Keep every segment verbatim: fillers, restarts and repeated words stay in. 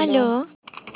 Aló, Aló,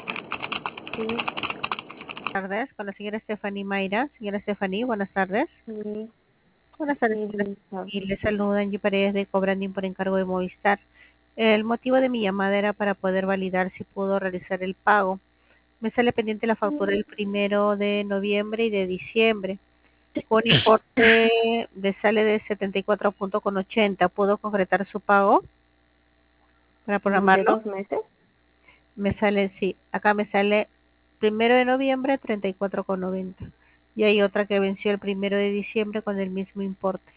sí, buenas tardes, con la señora Stephanie Mayra. Señora Stephanie, buenas tardes. sí, Buenas tardes, sí, señora listo. Stephanie. Le saluda Angie Paredes de Cobranding por encargo de Movistar. El motivo de mi llamada era para poder validar si pudo realizar el pago. Me sale pendiente la factura del primero de noviembre y de diciembre, con importe de sale de setenta y cuatro punto ochenta. ¿Pudo concretar su pago para Mm, ¿De programarlo? dos meses? Me sale, sí, acá me sale primero de noviembre treinta y cuatro con noventa. Y hay otra que venció el primero de diciembre con el mismo importe.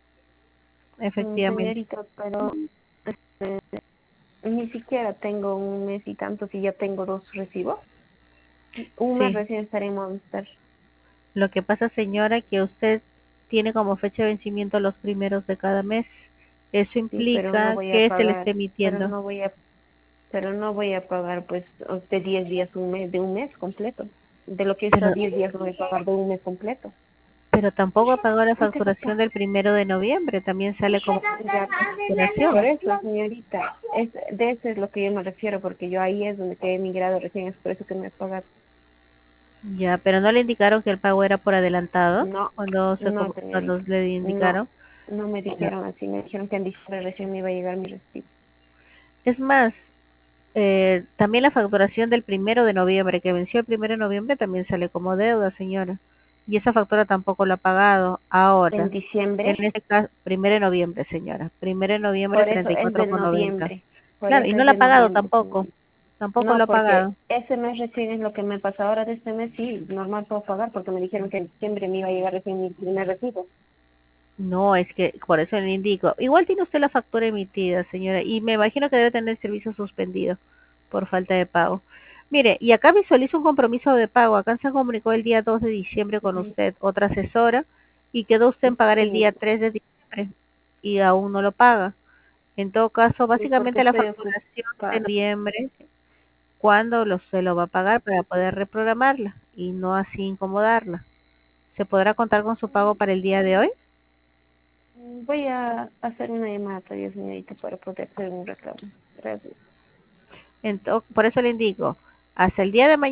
Mm, Efectivamente. señorita, pero este, ni siquiera tengo un mes y tanto si ya tengo dos recibos. Un mes Sí. recién estaré en Movistar. Lo que pasa, señora, que usted tiene como fecha de vencimiento los primeros de cada mes. Eso Sí, pero no implica voy a que se le esté pagar, pero emitiendo. no voy a, pero no voy a pagar pues de diez días un mes, de un mes completo. De lo que está Pero, diez días no voy a pagar de un mes completo. pero tampoco pagó la Ahí te facturación del primero de noviembre. También sale como Ya, por facturación. eso, señorita, es, de eso es lo que yo me refiero, porque yo ahí es donde quedé migrado recién, es por eso que me he pagado. Ya, pero no le indicaron que el pago era por adelantado No, cuando se no, com- cuando señorita, le no, indicaron. no me Ya. dijeron así, me dijeron que en diciembre recién me iba a llegar mi recibo. Es más, eh, también la facturación del primero de noviembre, que venció el primero de noviembre, también sale como deuda, señora. Y esa factura tampoco la ha pagado. En Ahora, diciembre, en este caso, primero de noviembre, señora. Primero de noviembre, por eso treinta y es cuatro del con noventa. noviembre, por Claro, y eso no es la ha de pagado noviembre, tampoco. señorita. Tampoco lo No, ha porque pagado. ese mes recién es lo que me pasa ahora de este mes, sí, normal puedo pagar, porque me dijeron que en diciembre me iba a llegar recién mi primer recibo. No, es que por eso le indico. Igual tiene usted la factura emitida, señora, y me imagino que debe tener el servicio suspendido por falta de pago. Mire, y acá visualizo un compromiso de pago. Acá se comunicó el día dos de diciembre con Ujú. usted, otra asesora, y quedó usted en pagar el día Sí, tres de diciembre y aún no lo paga. En todo caso, sí, porque básicamente la estoy facturación de ocupada. noviembre, ¿cuándo lo, se lo va a pagar para poder reprogramarla y no así incomodarla? ¿Se podrá contar con su pago para el día de hoy? Voy a hacer una llamada todavía, señorita, para poder hacer un reclamo. Gracias. Ento- por eso le indico, hasta el día de mañana.